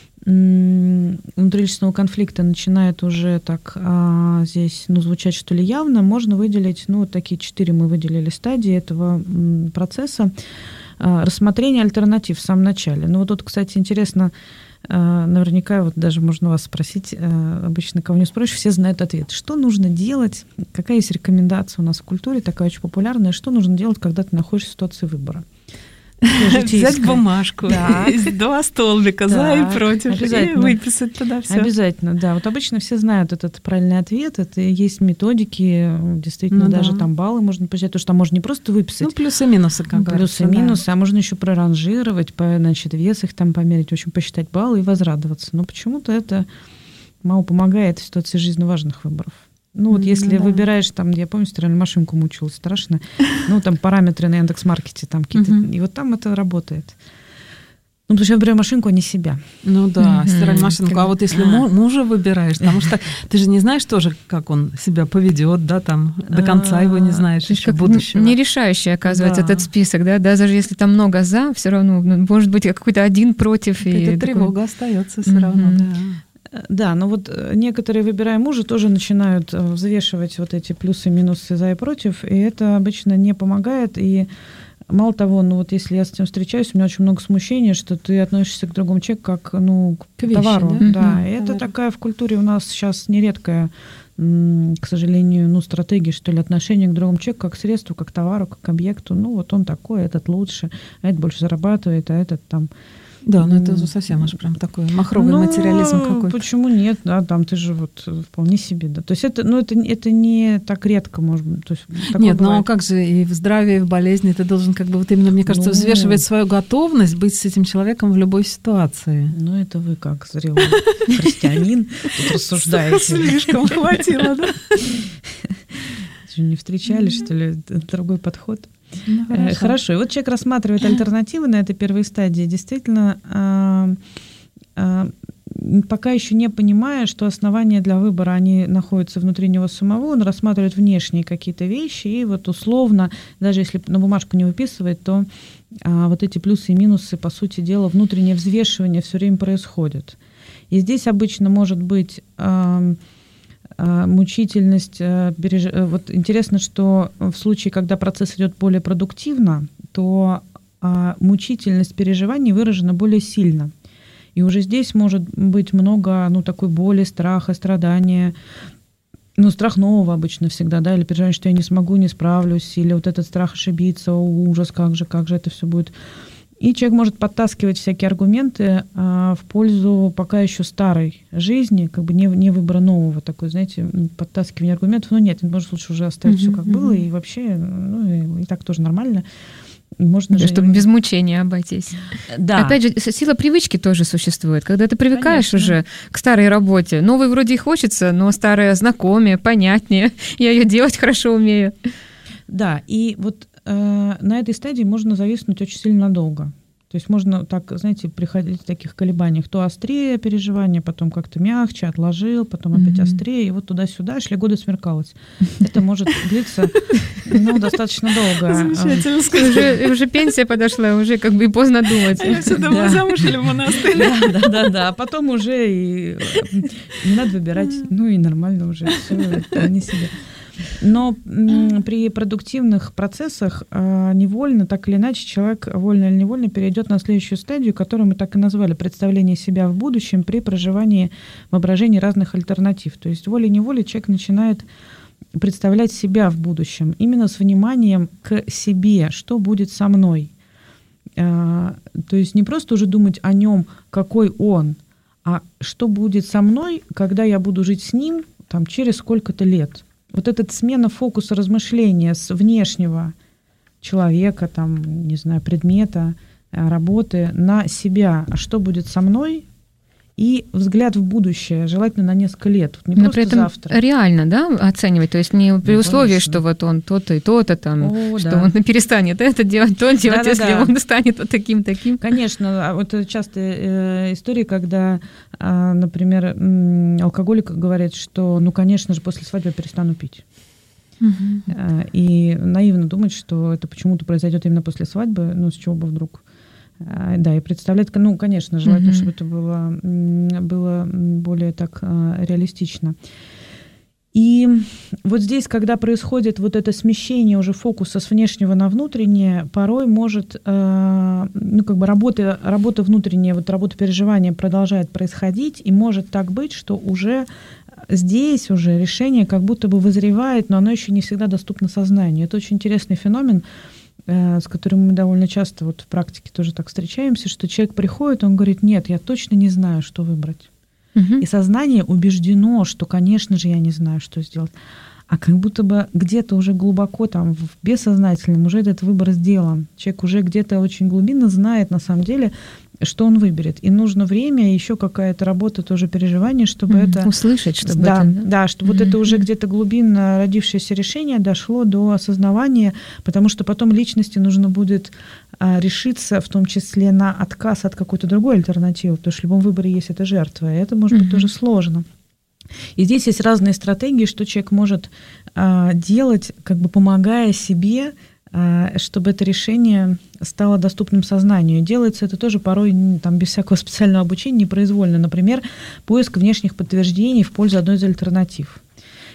внутриличностного конфликта начинает уже так а, здесь, ну, звучать, что ли, явно, можно выделить, ну, вот такие четыре мы выделили стадии этого м, процесса. А, рассмотрение альтернатив в самом начале. Ну, вот тут, кстати, интересно, наверняка вот даже можно вас спросить, обычно кого не спросишь, все знают ответ. Что нужно делать, какая есть рекомендация у нас в культуре, такая очень популярная, что нужно делать, когда ты находишься в ситуации выбора? Взять бумажку, два столбика, за и против, и выписать туда все. Обязательно, да. Вот обычно все знают этот правильный ответ, это есть методики, действительно, ну, даже да. там баллы можно посчитать, потому что там можно не просто выписать. Ну, плюсы и минусы, как Плюсы и минусы, да. а можно еще проранжировать, по, значит, вес их там померить, в общем, посчитать баллы и возрадоваться. Но почему-то это мало помогает в ситуации жизненно важных выборов. Ну, вот если да. выбираешь, там, я помню, стиральную машинку мучилась страшно, ну, там параметры на Яндекс.Маркете, там какие-то, uh-huh. и вот там это работает. Ну, потому что я выбираю машинку, а не себя. Ну да, uh-huh. стиральную машинку. А вот если uh-huh. мужа выбираешь, потому что ты же не знаешь тоже, как он себя поведет, да, там, до конца его не знаешь еще будущего. Не решающий, оказывается, да. этот список, да, даже если там много за, все равно может быть какой-то один против. Эта тревога остается все равно, да. Да, но вот некоторые, выбирая мужа, тоже начинают взвешивать вот эти плюсы и минусы за и против, и это обычно не помогает, и Мало того, ну вот если я с этим встречаюсь, у меня очень много смущения, что ты относишься к другому человеку как, ну, к, к вещи, товару. Да, да. Mm-hmm. И это такая в культуре у нас сейчас нередкая, к сожалению, ну, стратегия, что ли, отношение к другому человеку как к средству, как к товару, как к объекту. Ну, вот он такой, этот лучше, а этот больше зарабатывает, а этот там... Да, но это совсем уж прям такой махровый ну, материализм какой-то. Почему нет? Да, там ты же вот вполне себе. Да. То есть это, ну, это, это не так редко, может быть. То есть, нет, бывает. Ну как же и в здравии, и в болезни ты должен как бы вот именно, мне кажется, ну, взвешивать свою готовность быть с этим человеком в любой ситуации. Ну это вы как зрелый христианин тут рассуждаете. Слишком хватило, да? Не встречали, что ли, другой подход? Ну, хорошо. хорошо. И вот человек рассматривает альтернативы на этой первой стадии, действительно, а, а, пока еще не понимая, что основания для выбора, они находятся внутри него самого, он рассматривает внешние какие-то вещи, и вот условно, даже если на бумажку не выписывает, то а, вот эти плюсы и минусы, по сути дела, внутреннее взвешивание все время происходит. И здесь обычно может быть... А, мучительность. Вот интересно, что в случае, когда процесс идет более продуктивно, то мучительность переживаний выражена более сильно. И уже здесь может быть много, ну, такой боли, страха, страдания. Ну, страх нового обычно всегда, да, или переживание, что я не смогу, не справлюсь, или вот этот страх ошибиться, о, ужас, как же, как же это все будет. И человек может подтаскивать всякие аргументы а, в пользу пока еще старой жизни, как бы не, не выбора нового, такой, знаете, подтаскивание аргументов. Ну нет, может лучше уже оставить mm-hmm. все как было, и вообще, ну и, и так тоже нормально. Можно да, же... Чтобы без мучения обойтись. Да. Опять же, сила привычки тоже существует. Когда ты привыкаешь Конечно. Уже к старой работе, новой вроде и хочется, но старая знакомее, понятнее, я ее делать хорошо умею. Да, и вот э, на этой стадии можно зависнуть очень сильно надолго. То есть можно так, знаете, приходить в таких колебаниях. То острее переживание, потом как-то мягче, отложил, потом опять mm-hmm. острее, и вот туда-сюда, шли годы, смеркалось. Это может длиться, ну, достаточно долго. Замечательно. Уже, уже пенсия подошла, уже как бы и поздно думать. Я все думала, замуж или в монастырь. Да, да, да, да. А потом уже и не надо выбирать, ну и нормально уже, все, не себе. Но м, при продуктивных процессах э, невольно, так или иначе, человек, вольно или невольно, перейдет на следующую стадию, которую мы так и назвали представление себя в будущем при проживании воображений разных альтернатив. То есть волей-неволей человек начинает представлять себя в будущем, именно с вниманием к себе, что будет со мной. Э, то есть не просто уже думать о нем, какой он, а что будет со мной, когда я буду жить с ним там, через сколько-то лет. Вот эта смена фокуса размышления с внешнего человека, там, не знаю, предмета, работы на себя, а что будет со мной, и взгляд в будущее, желательно на несколько лет, вот не Но просто при этом завтра. Реально, да, оценивать, то есть не при ну, условии, конечно. что вот он то-то и то-то там, О, что да. он перестанет это делать, то делать, да, если да, да. он станет вот таким-таким. Конечно, а вот частая э, история, когда, э, например, э, алкоголик говорит, что, ну, конечно же, после свадьбы я перестану пить. Угу. И наивно думать, что это почему-то произойдет именно после свадьбы, ну, с чего бы вдруг. Да, и представлять, ну, конечно, желательно, mm-hmm. чтобы это было, было более так реалистично. И вот здесь, когда происходит вот это смещение уже фокуса с внешнего на внутреннее, порой может, ну, как бы работа, работа внутренняя, вот работа переживания продолжает происходить, и может так быть, что уже здесь уже решение как будто бы вызревает, но оно еще не всегда доступно сознанию. Это очень интересный феномен, с которым мы довольно часто вот в практике тоже так встречаемся, что человек приходит, он говорит, нет, я точно не знаю, что выбрать. Угу. И сознание убеждено, что, конечно же, я не знаю, что сделать. А как будто бы где-то уже глубоко там в бессознательном уже этот выбор сделан. Человек уже где-то очень глубинно знает на самом деле, что он выберет. И нужно время, еще какая-то работа, тоже переживание, чтобы mm-hmm. это... Услышать, чтобы да, это... Да, чтобы mm-hmm. вот это уже где-то глубинно родившееся решение дошло до осознавания, потому что потом личности нужно будет а, решиться, в том числе на отказ от какой-то другой альтернативы, потому что в любом выборе есть эта жертва, и это может mm-hmm. быть тоже сложно. И здесь есть разные стратегии, что человек может а, делать, как бы помогая себе, а, чтобы это решение стало доступным сознанию. Делается это тоже порой там, без всякого специального обучения, непроизвольно. Например, поиск внешних подтверждений в пользу одной из альтернатив.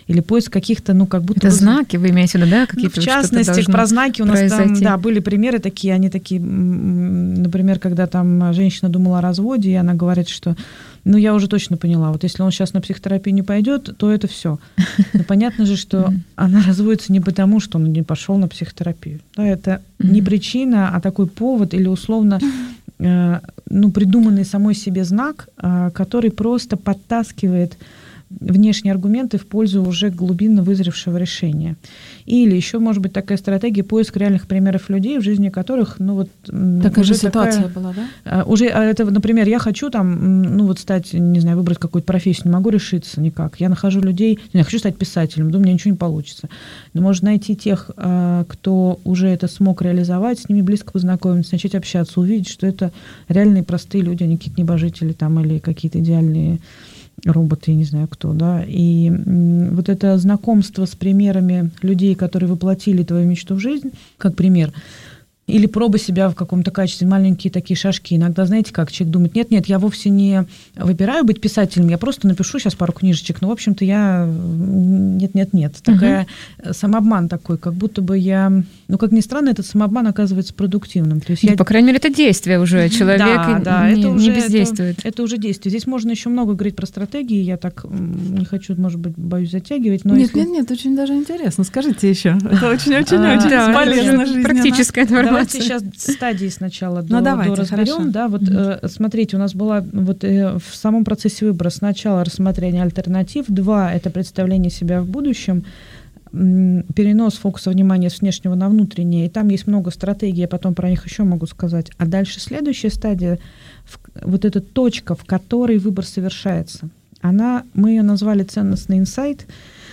или поиск каких-то, ну, как будто... Это бы... знаки, вы имеете в виду, да? Какие-то, ну, в частности, про знаки у нас произойти. Там, да, были примеры такие, они такие, например, когда там женщина думала о разводе, и она говорит, что, ну, я уже точно поняла, вот если он сейчас на психотерапию не пойдет, то это все. Но понятно же, что она разводится не потому, что он не пошел на психотерапию. Да, это не причина, а такой повод или условно, ну, придуманный самой себе знак, который просто подтаскивает внешние аргументы в пользу уже глубинно вызревшего решения. Или еще, может быть, такая стратегия поиск реальных примеров людей, в жизни которых, ну вот... Такая же ситуация такая, была, да? Уже, это, например, я хочу там, ну вот стать, не знаю, выбрать какую-то профессию, не могу решиться никак. Я нахожу людей, я хочу стать писателем, думаю, у меня ничего не получится. Но можно найти тех, кто уже это смог реализовать, с ними близко познакомиться, начать общаться, увидеть, что это реальные простые люди, а не какие-то небожители там или какие-то идеальные роботы, я не знаю кто, да, и вот это знакомство с примерами людей, которые воплотили твою мечту в жизнь, как пример, или проба себя в каком-то качестве, маленькие такие шажки. Иногда, знаете, как человек думает, нет-нет, я вовсе не выбираю быть писателем, я просто напишу сейчас пару книжечек, но, в общем-то, я... Нет-нет-нет. Такая uh-huh. самообман такой, как будто бы я... Ну, как ни странно, этот самообман оказывается продуктивным. То есть ну, я... По крайней мере, это действие уже. Человек да, да, не, это уже, не бездействует. Это, это уже действие. Здесь можно еще много говорить про стратегии. Я так не хочу, может быть, боюсь затягивать. Но нет, если... нет, нет, очень даже интересно. Скажите еще. Это очень-очень-очень полезно. Практическая информация. Давайте сейчас стадии сначала до, ну, давайте, до разберем. Да, вот, mm-hmm. э, смотрите, у нас была вот, э, в самом процессе выбора сначала рассмотрение альтернатив, два – это представление себя в будущем, м, перенос фокуса внимания с внешнего на внутреннее, и там есть много стратегий, я потом про них еще могу сказать. А дальше следующая стадия, в, вот эта точка, в которой выбор совершается, она, мы ее назвали ценностный инсайт.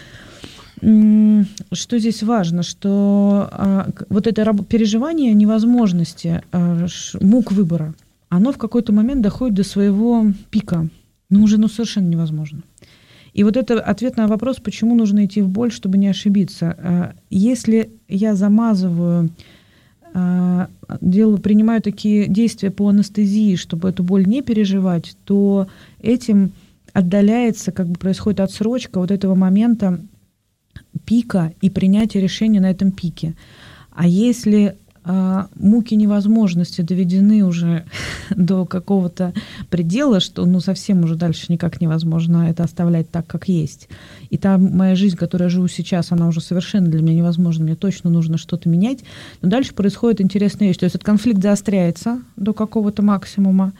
Что здесь важно, что а, вот это раб- переживание невозможности, а, ш, мук выбора, оно в какой-то момент доходит до своего пика. Ну, уже ну, совершенно невозможно. И вот это ответ на вопрос, почему нужно идти в боль, чтобы не ошибиться. А, если я замазываю, а, делаю, принимаю такие действия по анестезии, чтобы эту боль не переживать, то этим отдаляется, как бы происходит отсрочка вот этого момента пика и принятие решения на этом пике. А если э, муки невозможности доведены уже до какого-то предела, что ну совсем уже дальше никак невозможно это оставлять так, как есть. И та моя жизнь, которую я живу сейчас, она уже совершенно для меня невозможна, мне точно нужно что-то менять. Но дальше происходит интересная вещь. То есть этот конфликт заостряется до какого-то максимума.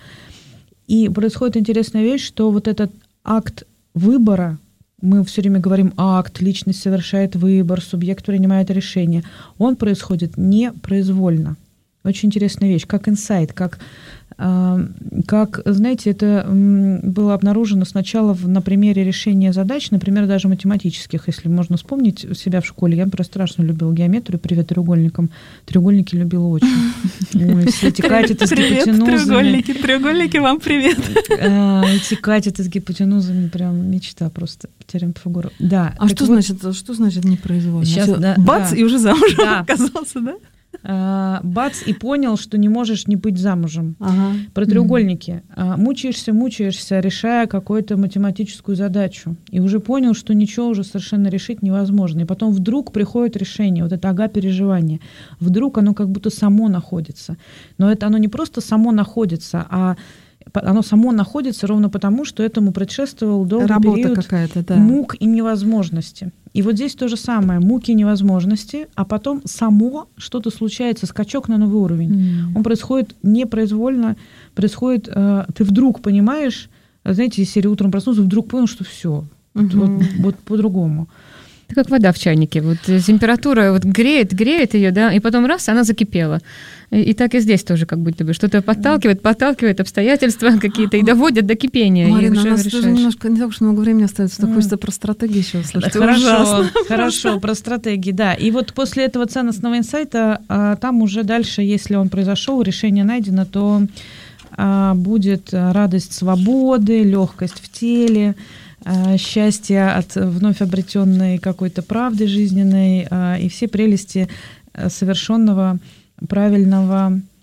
И происходит интересная вещь, что вот этот акт выбора, мы все время говорим акт, личность совершает выбор, субъект принимает решение. Он происходит непроизвольно. Очень интересная вещь, как инсайт, как, э, как, знаете, это было обнаружено сначала в, на примере решения задач, например, даже математических. Если можно вспомнить себя в школе, я, например, страшно любила геометрию, привет треугольникам. Треугольники любила очень. Все эти катеты с гипотенузами. Привет, треугольники, треугольники, вам привет. Эти катеты с гипотенузами, прям мечта просто. Теорема Пифагора. Да. А что значит, что значит непроизвольно? Сейчас, да, бац, да. и уже замужем да. оказался, да? А, бац, и понял, что не можешь не быть замужем. Ага. Про треугольники. А, мучаешься, мучаешься, решая какую-то математическую задачу. И уже понял, что ничего уже совершенно решить невозможно. И потом вдруг приходит решение, вот это ага-переживание. Вдруг оно как будто само находится. Но это оно не просто само находится, а оно само находится ровно потому, что этому предшествовал долгий Работа период какая-то, да. мук и невозможности. И вот здесь то же самое, муки и невозможности, а потом само что-то случается, скачок на новый уровень. Mm. Он происходит непроизвольно, происходит, э, ты вдруг понимаешь, знаете, из серии «Утром проснулся», вдруг понял, что все, mm-hmm. вот, вот, вот по-другому. Это как вода в чайнике. Вот температура вот греет, греет ее, да, и потом раз, она закипела. И, и так и здесь тоже как будто бы что-то подталкивает, подталкивает обстоятельства какие-то и доводят до кипения. Марина, и уже у нас решаешь. тоже немножко не так уж много времени остается, что mm. хочется про стратегии еще услышать. Хорошо, хорошо, про стратегии, да. И вот после этого ценностного инсайта а, там уже дальше, если он произошел, решение найдено, то а, будет радость свободы, легкость в теле, счастье от вновь обретенной какой-то правды жизненной и все прелести совершенного правильного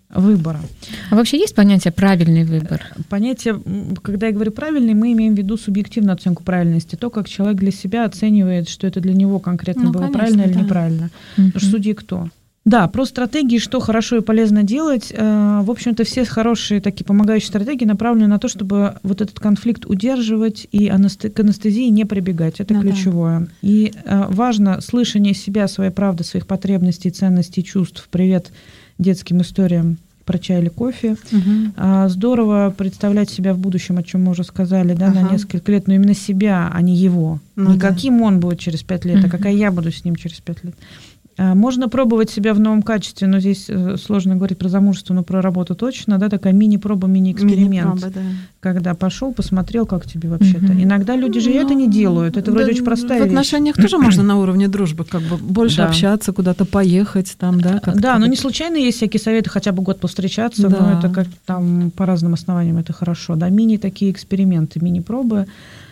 выбора. А вообще есть понятие «правильный выбор»? Понятие, когда я говорю «правильный», мы имеем в виду субъективную оценку правильности, то, как человек для себя оценивает, что это для него конкретно ну, было конечно, правильно да. или неправильно. Mm-hmm. Потому что судьи кто? Да, про стратегии, что хорошо и полезно делать. В общем-то, все хорошие такие помогающие стратегии направлены на то, чтобы вот этот конфликт удерживать и к анестезии не прибегать. Это ну, ключевое. Да. И важно слышание себя, своей правды, своих потребностей, ценностей, чувств. Привет детским историям про чай или кофе. Угу. Здорово представлять себя в будущем, о чем мы уже сказали, да, ага. на несколько лет, но именно себя, а не его. Ну, не да. каким он будет через пять лет, угу. а какая я буду с ним через пять лет. Можно пробовать себя в новом качестве, но здесь сложно говорить про замужество, но про работу точно, да, такая мини-проба, мини-эксперимент. Мини-проба, да. Когда пошел, посмотрел, как тебе вообще-то. Угу. Иногда люди же ну, это не делают, это вроде да, очень простая вещь. В отношениях тоже можно на уровне дружбы как бы больше да. общаться, куда-то поехать там, да? Да, но не случайно есть всякие советы, хотя бы год повстречаться, да. но это как там по разным основаниям это хорошо, да, мини такие эксперименты, мини-пробы.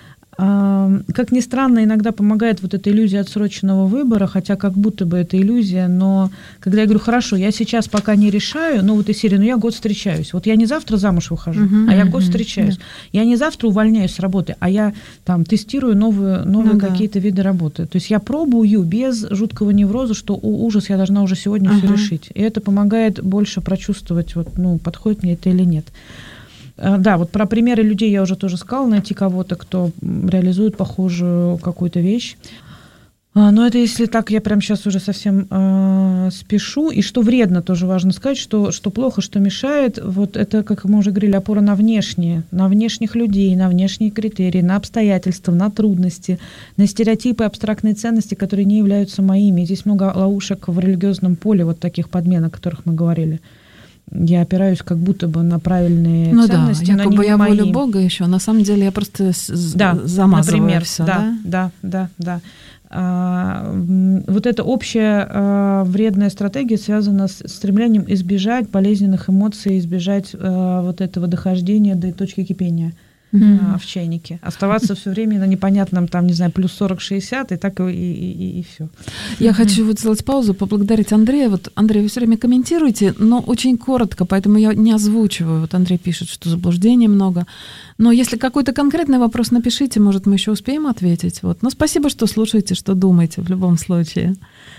Как ни странно, иногда помогает вот эта иллюзия отсроченного выбора, хотя как будто бы это иллюзия, но когда я говорю, хорошо, я сейчас пока не решаю, ну вот из серии, ну я год встречаюсь, вот я не завтра замуж выхожу, uh-huh, а я год uh-huh, встречаюсь, yeah. я не завтра увольняюсь с работы, а я там тестирую новые, новые ну, какие-то да. виды работы, то есть я пробую без жуткого невроза, что о, ужас, я должна уже сегодня uh-huh. все решить, и это помогает больше прочувствовать, вот, ну, подходит мне это или нет. Да, вот про примеры людей я уже тоже сказала, найти кого-то, кто реализует похожую какую-то вещь. Но это если так, я прямо сейчас уже совсем э, спешу. И что вредно, тоже важно сказать, что, что плохо, что мешает, вот это, как мы уже говорили, опора на внешние, на внешних людей, на внешние критерии, на обстоятельства, на трудности, на стереотипы, абстрактные ценности, которые не являются моими. И здесь много ловушек в религиозном поле, вот таких подмен, о которых мы говорили. Я опираюсь как будто бы на правильные ну ценности, да, но якобы не я мои. волю Бога еще, на самом деле я просто да, замазываю например, все, да? Да, да, да, да. А, вот эта общая а, вредная стратегия связана с стремлением избежать болезненных эмоций, избежать а, вот этого дохождения до точки кипения. Mm-hmm. в чайнике. Оставаться все время на непонятном, там, не знаю, плюс сорок-шестьдесят, и так и, и, и, и все. Я mm-hmm. хочу вот сделать паузу, поблагодарить Андрея. Вот, Андрей, вы все время комментируете, но очень коротко, поэтому я не озвучиваю. Вот Андрей пишет, что заблуждений много. Но если какой-то конкретный вопрос напишите, может, мы еще успеем ответить. Вот. Но спасибо, что слушаете, что думаете в любом случае.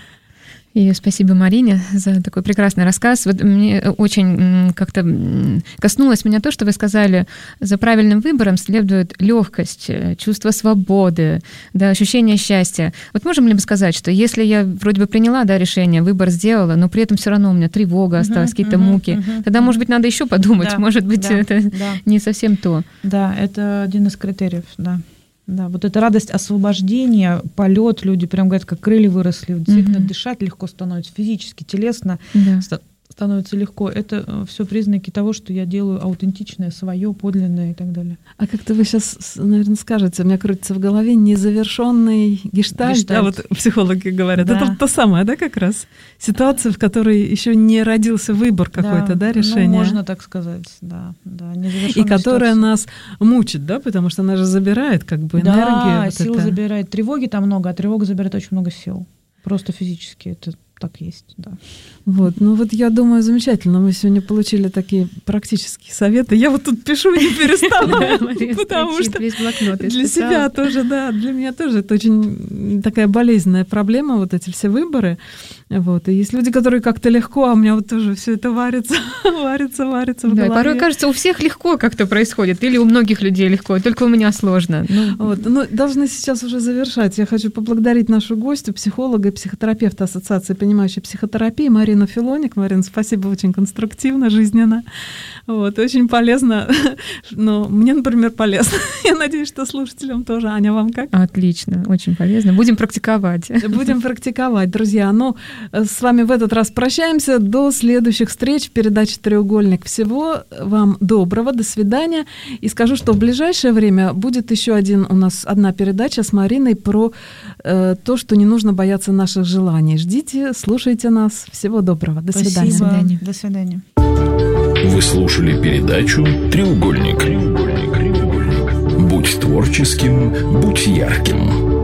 И спасибо Марине за такой прекрасный рассказ. Вот мне очень как-то коснулось меня то, что вы сказали, за правильным выбором следует легкость, чувство свободы, да, ощущение счастья. Вот можем ли мы сказать, что если я вроде бы приняла да, решение, выбор сделала, но при этом все равно у меня тревога осталась, uh-huh, какие-то uh-huh, муки, uh-huh, тогда, uh-huh. может быть, надо еще подумать, да, может быть, да, это да. не совсем то. Да, это один из критериев, да. Да, вот эта радость освобождения, полет, люди прям говорят, как крылья выросли, действительно mm-hmm. дышать легко становится, физически, телесно yeah. ста- становится легко. Это все признаки того, что я делаю аутентичное, свое, подлинное и так далее. А как-то вы сейчас, наверное, скажете, у меня крутится в голове незавершенный гештальт, гештальт. Да, вот психологи говорят. Да. Это то самое, да, как раз? Ситуация, в которой еще не родился выбор какой-то, да, да решение? Ну, можно так сказать, да. да и которая ситуация. Нас мучит, да, потому что она же забирает как бы энергию. Да, вот сил это. забирает. Тревоги там много, а тревога забирает очень много сил. Просто физически это так есть, да. Вот, ну вот я думаю, замечательно. Мы сегодня получили такие практические советы. Я вот тут пишу и не перестану, потому что для себя тоже, да, для меня тоже это очень такая болезненная проблема, вот эти все выборы. Вот. И есть люди, которые как-то легко, а у меня вот тоже все это варится, варится, варится в голове. Да, порой кажется, у всех легко как-то происходит, или у многих людей легко, только у меня сложно. Ну, вот, но должны сейчас уже завершать. Я хочу поблагодарить нашу гостью, психолога и психотерапевта Ассоциации понимающей психотерапии Марину Филоник. Марина, спасибо, очень конструктивно, жизненно. Вот, очень полезно. Но мне, например, полезно. Я надеюсь, что слушателям тоже. Аня, вам как? Отлично, очень полезно. Будем практиковать. Будем практиковать, друзья. Ну, с вами в этот раз прощаемся. До следующих встреч в передаче «Треугольник». Всего вам доброго, до свидания. И скажу, что в ближайшее время будет еще один у нас одна передача с Мариной про э, то, что не нужно бояться наших желаний. Ждите, слушайте нас. Всего доброго. До Спасибо. свидания. До свидания. До свидания. Вы слушали передачу «Треугольник». Будь творческим, будь ярким.